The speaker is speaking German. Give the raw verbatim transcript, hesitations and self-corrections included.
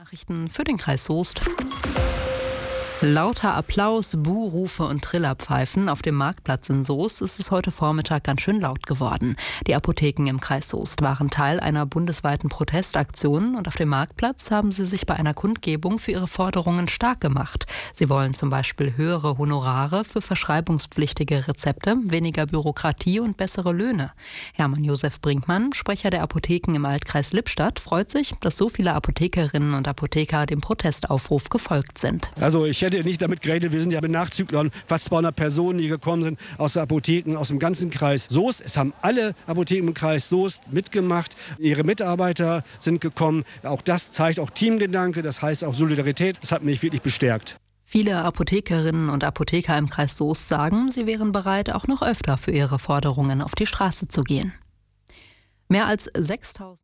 Nachrichten für den Kreis Soest. Lauter Applaus, Buhrufe und Trillerpfeifen. Auf dem Marktplatz in Soest ist es heute Vormittag ganz schön laut geworden. Die Apotheken im Kreis Soest waren Teil einer bundesweiten Protestaktion und auf dem Marktplatz haben sie sich bei einer Kundgebung für ihre Forderungen stark gemacht. Sie wollen zum Beispiel höhere Honorare für verschreibungspflichtige Rezepte, weniger Bürokratie und bessere Löhne. Hermann Josef Brinkmann, Sprecher der Apotheken im Altkreis Lippstadt, freut sich, dass so viele Apothekerinnen und Apotheker dem Protestaufruf gefolgt sind. Also ich hätte nicht damit gerechnet, wir sind ja mit Nachzüglern, fast zweihundert Personen, die gekommen sind aus den Apotheken, aus dem ganzen Kreis Soest. Es haben alle Apotheken im Kreis Soest mitgemacht. Ihre Mitarbeiter sind gekommen. Auch das zeigt auch Teamgedanke, das heißt auch Solidarität. Das hat mich wirklich bestärkt. Viele Apothekerinnen und Apotheker im Kreis Soest sagen, sie wären bereit, auch noch öfter für ihre Forderungen auf die Straße zu gehen. Mehr als sechstausend